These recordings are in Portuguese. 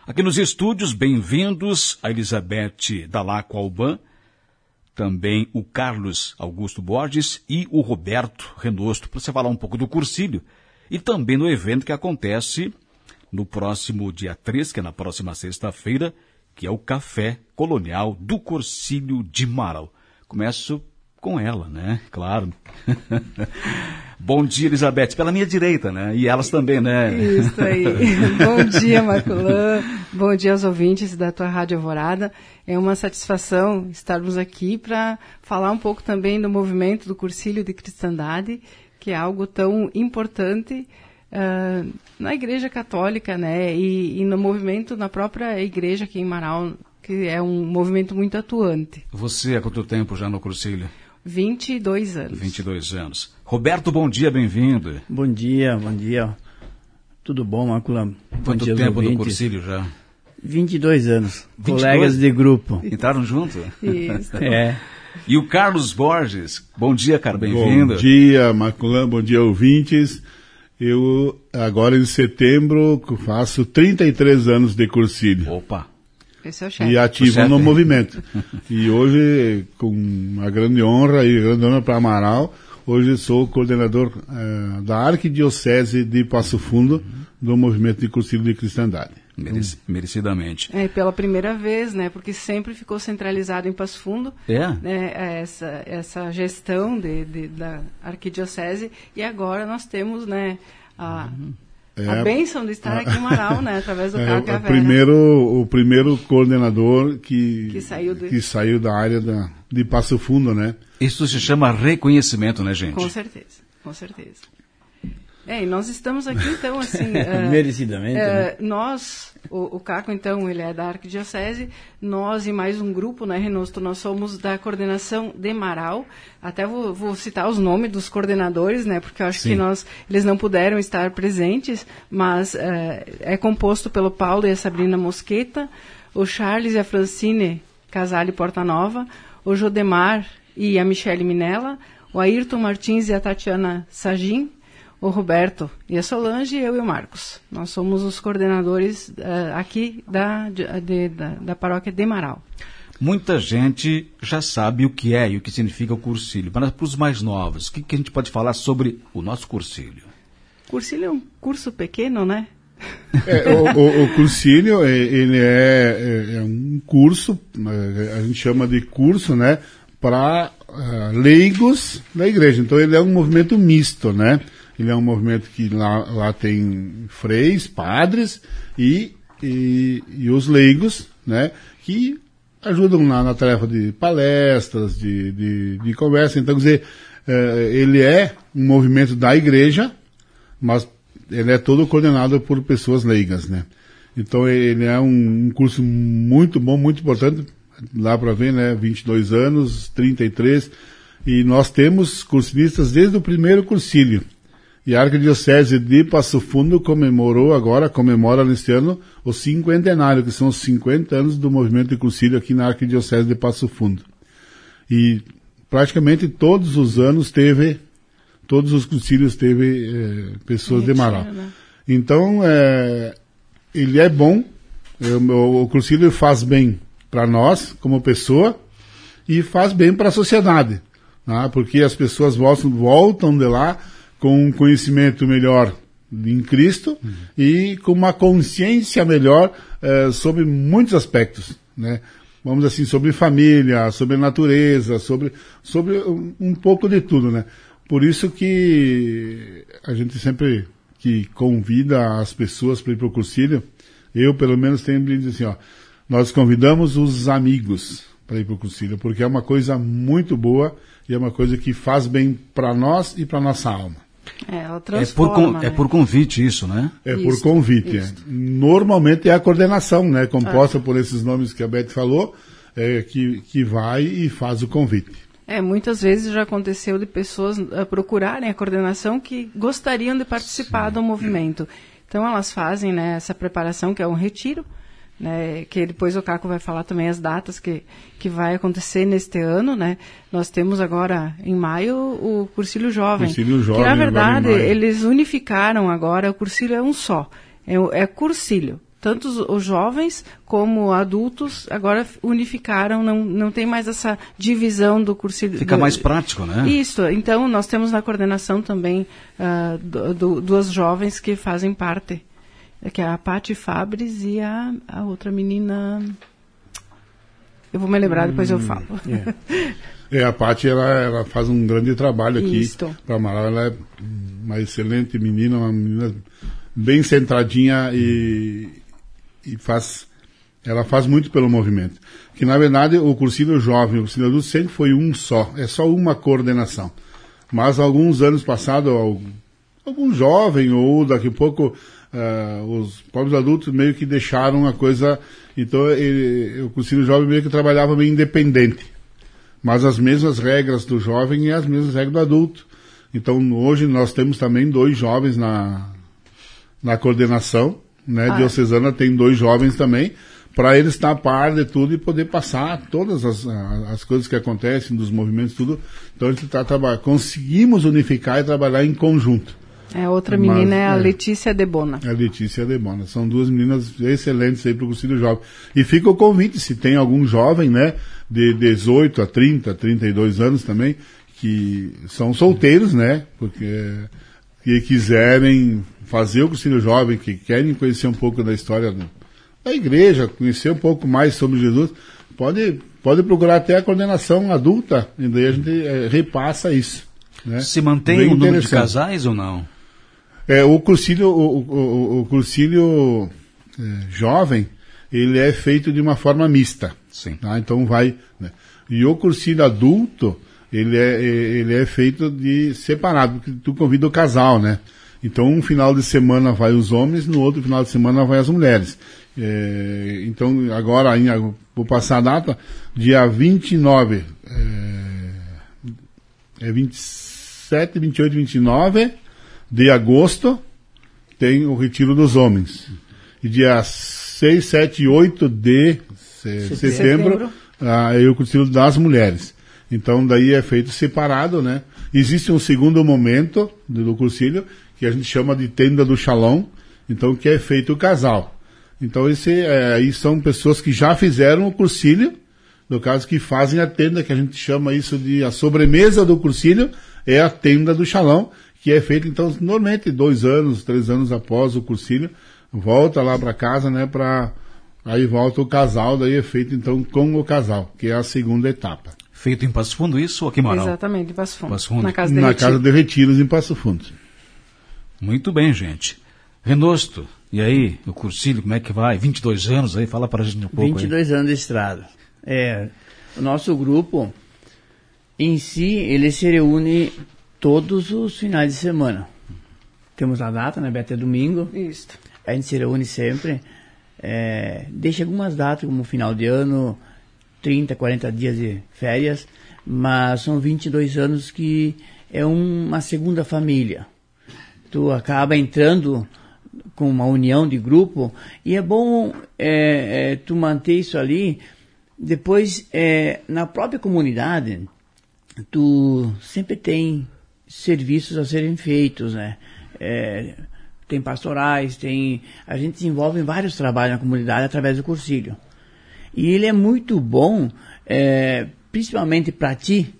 Aqui nos estúdios, bem-vindos a Elizabeth Dalaco Alban, também o Carlos Augusto Borges e o Roberto Renosto, para você falar um pouco do Cursilho e também no evento que acontece no próximo dia 3, que é na próxima sexta-feira, que é o Café Colonial do Cursilho de Marau. Começo com ela, né? Claro. Bom dia, Elizabeth, pela minha direita, né? E elas também, né? Isso aí. Bom dia, Marcolã. Bom dia aos ouvintes da tua Rádio Alvorada. É uma satisfação estarmos aqui para falar um pouco também do movimento do Cursilho de Cristandade, que é algo tão importante na Igreja Católica, né? E no movimento, na própria Igreja aqui em Marau, que é um movimento muito atuante. Você há quanto tempo já no Cursilho? 22 anos. 22 anos. Roberto, bom dia, bem-vindo. Bom dia. Tudo bom, Marcolã? Quanto tempo no Cursilho já? 22 anos. 22? Colegas de grupo. Entraram junto? Isso. É. E o Carlos Borges, bom dia, cara, bem-vindo. Bom dia, Marcolã, bom dia, ouvintes. Eu, agora em setembro, faço 33 anos de Cursilho. Opa! Esse é o chefe. E ativo no movimento. E hoje, com uma grande honra para Amaral, hoje sou coordenador da Arquidiocese de Passo Fundo, do movimento de Cursilho de Cristandade. Merecidamente. Pela primeira vez, né? Porque sempre ficou centralizado em Passo Fundo. Né, essa gestão da Arquidiocese. E agora nós temos, né, a bênção de estar aqui em Marau, né? Através do Carlos Cavera. O primeiro coordenador que saiu da área de Passo Fundo, né? Isso se chama reconhecimento, né, gente? Com certeza. E nós estamos aqui, então, assim... Merecidamente, né? Nós, o Caco, então, ele é da Arquidiocese, nós e mais um grupo, né, Renosto, nós somos da coordenação de Marau. Até vou citar os nomes dos coordenadores, né, porque eu acho que eles não puderam estar presentes, mas é composto pelo Paulo e a Sabrina Mosqueta, o Charles e a Francine Casale Portanova, o Jodemar e a Michele Minella, o Ayrton Martins e a Tatiana Sagin, o Roberto e a Solange, eu e o Marcos. Nós somos os coordenadores aqui da paróquia de Marau. Muita gente já sabe o que é e o que significa o Cursilho, mas para os mais novos, o que a gente pode falar sobre o nosso Cursilho? Cursilho é um curso pequeno, né? O Cursilho, ele é um curso, a gente chama de curso, né, para leigos da igreja. Então ele é um movimento misto, né? Ele é um movimento que lá tem freis, padres e os leigos, né, que ajudam na tarefa de palestras, de conversa. Então, quer dizer, ele é um movimento da igreja, mas ele é todo coordenado por pessoas leigas, né. Então, ele é um curso muito bom, muito importante. Lá para ver, né, 22 anos, 33, e nós temos cursilistas desde o primeiro cursilho. E a Arquidiocese de Passo Fundo comemora neste ano o cinquentenário, que são os 50 anos do movimento de cursilho aqui na Arquidiocese de Passo Fundo. E praticamente todos os cursilhos teve pessoas de Marau. Então, ele é bom, o cursilho faz bem para nós, como pessoa, e faz bem para a sociedade, né? Porque as pessoas voltam de lá com um conhecimento melhor em Cristo e com uma consciência melhor sobre muitos aspectos, né? Vamos assim, sobre família, sobre natureza, sobre um pouco de tudo, né? Por isso que a gente sempre que convida as pessoas para ir para o cursilho, eu pelo menos tenho dito assim, nós convidamos os amigos para ir para o cursilho, porque é uma coisa muito boa e é uma coisa que faz bem para nós e para nossa alma. Ela transforma, é por convite isso, né? Por convite. Normalmente é a coordenação, né? Composta por esses nomes que a Beth falou, que vai e faz o convite. Muitas vezes já aconteceu de pessoas procurarem a coordenação que gostariam de participar do movimento. Então elas fazem, né, essa preparação, que é um retiro, né, que depois o Caco vai falar também as datas que vai acontecer neste ano, né? Nós temos agora, em maio, o Cursilho Jovem. Que, na verdade, eles unificaram agora, o Cursilho é um só. É Cursilho. tanto os jovens como adultos agora unificaram, não tem mais essa divisão do cursilho. Fica mais prático, né? Isso, então nós temos na coordenação também duas jovens que fazem parte, que é a Paty Fabres e a outra menina... Eu vou me lembrar, depois eu falo. A Paty, ela faz um grande trabalho aqui para Amaral. Ela é uma excelente menina, uma menina bem centradinha e ela faz muito pelo movimento. Que, na verdade, o cursilho jovem, o cursilho adulto sempre foi um só. É só uma coordenação. Mas, alguns anos passados, algum jovem ou daqui a pouco... os próprios adultos meio que deixaram a coisa, então o cursilho jovem meio que trabalhava meio independente, mas as mesmas regras do jovem e as mesmas regras do adulto. Então hoje nós temos também 2 jovens na coordenação, né, diocesana, tem 2 jovens também, para eles estar a par de tudo e poder passar todas as coisas que acontecem, dos movimentos, tudo. Então a gente conseguimos unificar e trabalhar em conjunto. Outra menina é a Letícia Debona. A Letícia Debona. São 2 meninas excelentes aí para o cursilho jovem. E fica o convite, se tem algum jovem, né, de 18 a 30, 32 anos também, que são solteiros, né, porque que quiserem fazer o cursilho jovem, que querem conhecer um pouco da história da igreja, conhecer um pouco mais sobre Jesus, pode procurar até a coordenação adulta, e daí a gente repassa isso. Né? Se mantém o número de casais ou não? O cursilho jovem, ele é feito de uma forma mista. Sim. Tá? Então vai... Né? E o cursilho adulto, ele é feito de separado, porque tu convida o casal, né? Então um final de semana vai os homens, no outro final de semana vai as mulheres. Então agora, vou passar a data, dia 29, 27, 28, 29... de agosto, tem o retiro dos homens. E dia 6, 7 e 8 de setembro, é o retiro das mulheres. Então, daí é feito separado, né? Existe um segundo momento do cursilho, que a gente chama de tenda do Shalom, então, que é feito o casal. Então, aí são pessoas que já fizeram o cursilho, no caso, que fazem a tenda, que a gente chama isso de a sobremesa do cursilho, é a tenda do Shalom, que é feito, então, normalmente 2 anos, 3 anos após o cursilho, volta lá para casa, né, aí volta o casal, daí é feito, então, com o casal, que é a segunda etapa. Feito em Passo Fundo, isso ou aqui em Amaral? Exatamente, em Passo Fundo. Passo Fundo. Na Casa de Retiros, em Passo Fundo. Muito bem, gente. Renosto, e aí, o cursilho, como é que vai? 22 anos aí, fala para a gente um pouco. 22 anos de estrada. O nosso grupo, em si, ele se reúne todos os finais de semana. Temos a data, né, Beto? É domingo. Isso. A gente se reúne sempre. Deixa algumas datas, como final de ano, 30, 40 dias de férias, mas são 22 anos que é uma segunda família. Tu acaba entrando com uma união de grupo e é bom tu manter isso ali. Depois, na própria comunidade, tu sempre tem serviços a serem feitos, né? Tem pastorais, a gente desenvolve vários trabalhos na comunidade através do cursilho. E ele é muito bom, principalmente para ti,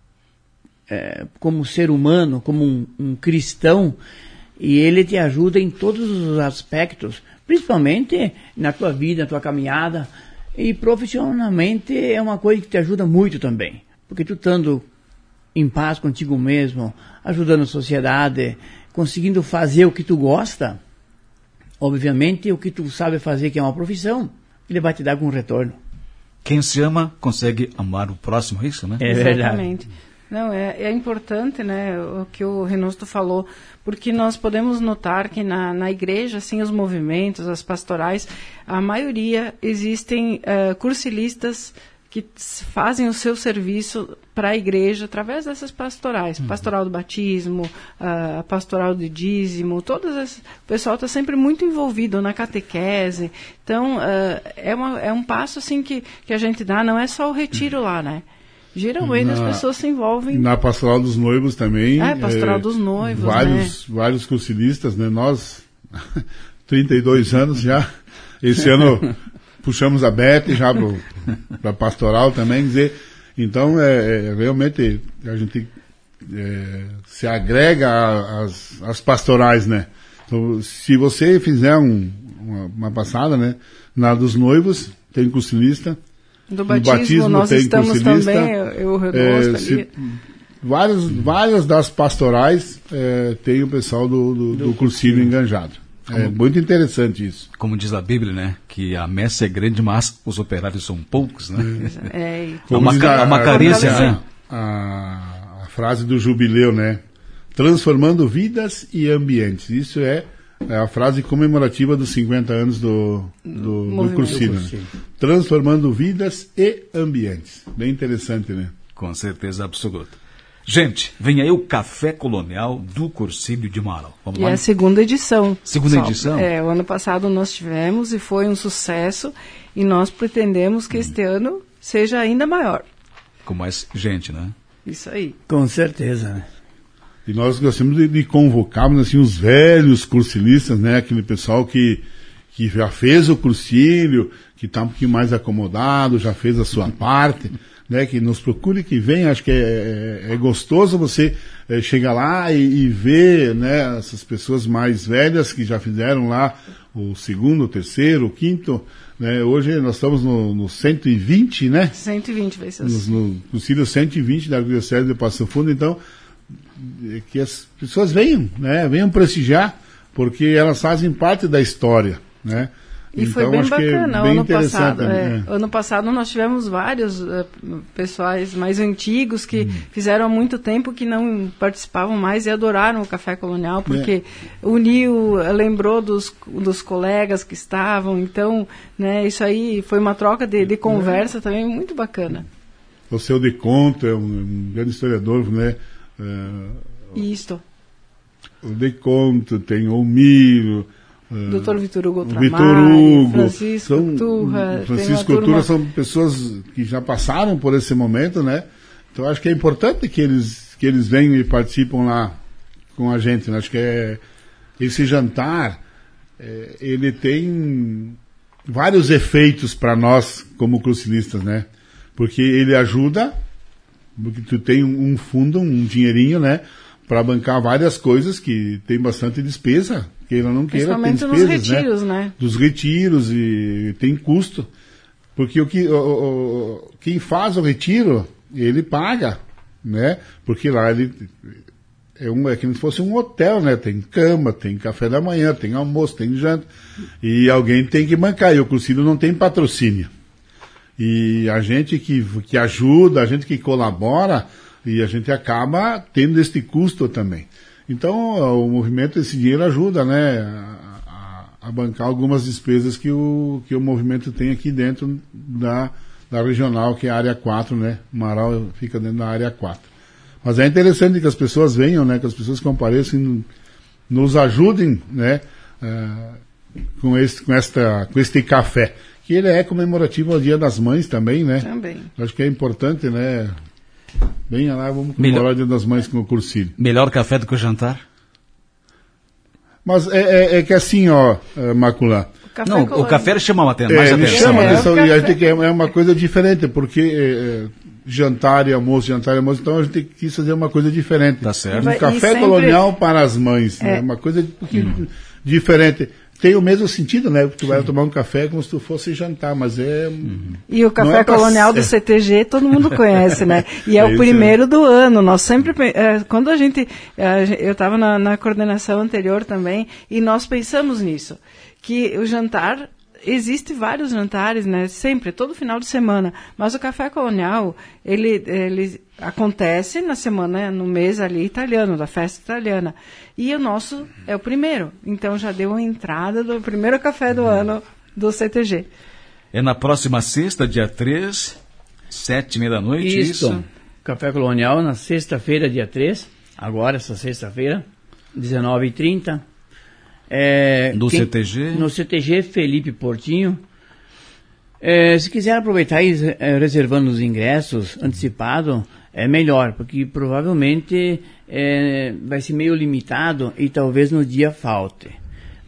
como ser humano, como um cristão, e ele te ajuda em todos os aspectos, principalmente na tua vida, na tua caminhada, e profissionalmente é uma coisa que te ajuda muito também, porque tu estando em paz contigo mesmo, ajudando a sociedade, conseguindo fazer o que tu gosta, obviamente o que tu sabe fazer, que é uma profissão, ele vai te dar algum retorno. Quem se ama consegue amar o próximo, é isso, né? É verdade. Exatamente. Não, é importante, né, o que o Renosto falou, porque nós podemos notar que na igreja, assim, os movimentos, as pastorais, a maioria existem cursilistas que fazem o seu serviço para a igreja através dessas pastorais, pastoral do batismo, pastoral do dízimo, o pessoal está sempre muito envolvido na catequese. Então, é um passo assim que a gente dá, não é só o retiro lá, né? Geralmente as pessoas se envolvem... Na pastoral dos noivos também. Pastoral dos noivos, vários cursilistas, né? Nós, 32 anos já, Esse ano puxamos a Beth já para pastoral também, dizer, então realmente a gente se agrega às pastorais, né? Então, se você fizer uma passada, né? Na dos noivos, tem cursilista. Do batismo nós estamos também, eu Renosto ali. Várias das pastorais tem o pessoal do cursilho enganjado. É muito interessante isso. Como diz a Bíblia, né? Que a messe é grande, mas os operários são poucos, né? É uma carícia, né? A frase do jubileu, né? Transformando vidas e ambientes. Isso é a frase comemorativa dos 50 anos do cursilho, né? Transformando vidas e ambientes. Bem interessante, né? Com certeza absoluta. Gente, vem aí o Café Colonial do Cursilho de Marau. Vamos lá? É a segunda edição. Segunda edição? O ano passado nós tivemos e foi um sucesso. E nós pretendemos que este ano seja ainda maior. Com mais gente, né? Isso aí. Com certeza, né? E nós gostamos de convocarmos assim, os velhos cursilistas, né? Aquele pessoal que já fez o cursilho, que está um pouquinho mais acomodado, já fez a sua parte, né? Que nos procure, que vem. Acho que é gostoso você chegar lá e ver, né? Essas pessoas mais velhas que já fizeram lá o segundo, o terceiro, o quinto, né? Hoje nós estamos no 120, né? 120 vai ser assim. No cursilho 120 da Arquidiocese de Passo Fundo. Então, que as pessoas venham, né? Venham prestigiar, porque elas fazem parte da história, né? E então, foi bem acho bacana. Que é bem ano passado, né? Ano passado nós tivemos vários pessoais mais antigos que fizeram há muito tempo que não participavam mais e adoraram o Café Colonial, porque uniu, lembrou dos colegas que estavam. Então, né, isso aí foi uma troca de conversa também muito bacana. O seu de Conto é um grande historiador, né? Isto. O de Conto, tem o Miro, Dr. Vitor Hugo Tramari, Francisco Turra. Francisco Turra são pessoas que já passaram por esse momento, né? Então acho que é importante que eles venham e participam lá com a gente, né? Acho que esse jantar ele tem vários efeitos para nós como cursilistas, né? Porque ele ajuda, porque tu tem um fundo, um dinheirinho, né? Para bancar várias coisas que tem bastante despesa, queira ou não queira, tem despesas, nos retiros, né? Dos retiros, e tem custo. Porque quem faz o retiro, ele paga, né? Porque lá ele é como se fosse um hotel, né? Tem cama, tem café da manhã, tem almoço, tem janta, e alguém tem que bancar, e o cursilho não tem patrocínio. E a gente que ajuda, a gente que colabora, e a gente acaba tendo este custo também. Então, o movimento, esse dinheiro ajuda, né, a bancar algumas despesas que o movimento tem aqui dentro da regional, que é a área 4, né? Marau fica dentro da área 4. Mas é interessante que as pessoas venham, né, que as pessoas compareçam, nos ajudem, né, com este café, que ele é comemorativo ao Dia das Mães também, né? Também. Acho que é importante, né? Venha lá, vamos comemorar o Dia das Mães com o cursilho. Melhor café do que o jantar? Mas é que assim, ó, Maculá. O café chama mais atenção. Chama atenção, e a gente é uma coisa diferente, porque jantar e almoço, então a gente quis fazer uma coisa diferente. Tá certo. Um café colonial para as mães, né? Uma coisa diferente. Tem o mesmo sentido, né? Porque tu vai tomar um café como se tu fosse jantar, mas E o Café Colonial do CTG todo mundo conhece, né? E é o primeiro do ano. Nós sempre... quando eu estava na coordenação anterior também, e nós pensamos nisso, que o jantar... Existem vários jantares, né? Sempre, todo final de semana. Mas o Café Colonial, ele acontece na semana, no mês ali italiano, da festa italiana. E o nosso é o primeiro. Então já deu a entrada do primeiro café do ano do CTG. É na próxima sexta, dia 3, 7h30 da noite, isso? Café Colonial na sexta-feira, dia 3. Agora, essa sexta-feira, 19h30. CTG? No CTG Felipe Portinho. Se quiser aproveitar e reservando os ingressos antecipado, é melhor, porque provavelmente vai ser meio limitado e talvez no dia falte.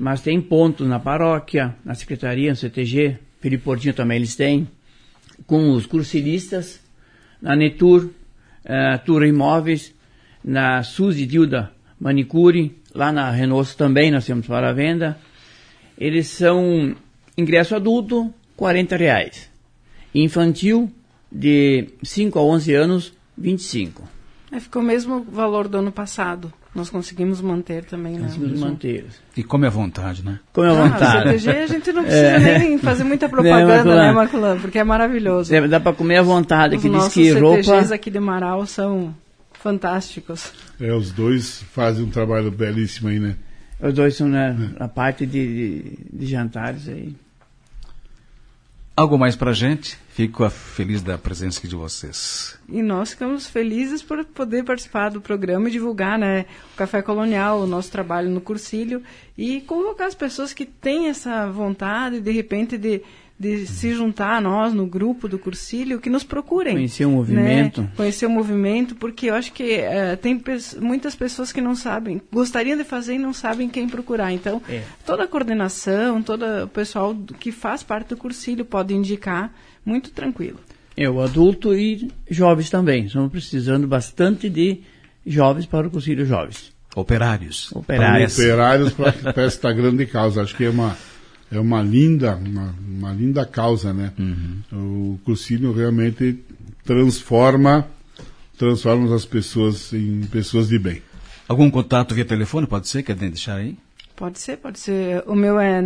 Mas tem pontos na paróquia, na secretaria, no CTG, Felipe Portinho também eles têm, com os cursilistas, na Netur, Tura Imóveis, na Suzy Dilda Manicure, lá na Renault também nós temos para a venda. Eles são ingresso adulto, R$40. Infantil, de 5 a 11 anos, 25. Ficou o mesmo valor do ano passado. Nós conseguimos manter também, né? Conseguimos manter. E come à vontade, né? Come à vontade. O CTG a gente não precisa nem fazer muita propaganda, né, Maculã? Porque é maravilhoso. Dá para comer à vontade. Os que nossos diz que CTGs roupa... aqui de Marau são fantásticos. Os dois fazem um trabalho belíssimo aí, né? Os dois são na parte de jantares aí. Algo mais pra gente? Fico feliz da presença aqui de vocês. E nós ficamos felizes por poder participar do programa e divulgar, né, o Café Colonial, o nosso trabalho no Cursilho, e convocar as pessoas que têm essa vontade, de repente, de se juntar a nós no grupo do Cursilho, que nos procurem. Conhecer o movimento. Né? Conhecer o movimento, porque eu acho que tem muitas pessoas que não sabem, gostariam de fazer e não sabem quem procurar. Então, toda a coordenação, todo o pessoal que faz parte do Cursilho pode indicar, muito tranquilo. O adulto e jovens também. Estamos precisando bastante de jovens para o Cursilho Jovens. Operários. Operários para esta grande causa. Acho que é uma linda causa, né? O Cursilho realmente transforma as pessoas em pessoas de bem. Algum contato via telefone, pode ser? Quer deixar aí? Pode ser. O meu é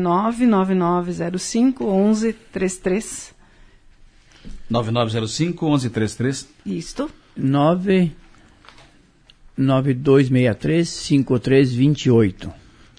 99905-1133. 9905-1133. Isto. 99263-5328.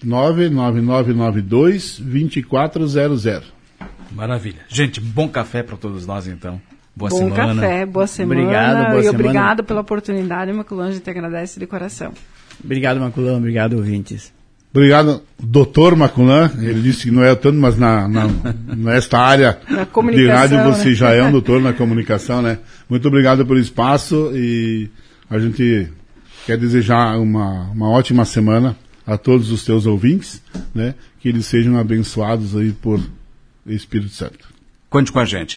99992-2400. Maravilha. Gente, bom café para todos nós, então. Boa bom semana. Bom café, boa semana. Obrigado pela oportunidade, Maculã, a gente agradece de coração. Obrigado, Maculã. Obrigado, ouvintes. Obrigado, doutor Maculã. Ele disse que não é tanto, mas nesta área de rádio você já é um doutor na comunicação, né? Muito obrigado pelo espaço e a gente quer desejar uma ótima semana a todos os teus ouvintes, né? Que eles sejam abençoados aí por Espírito Santo. Conte com a gente.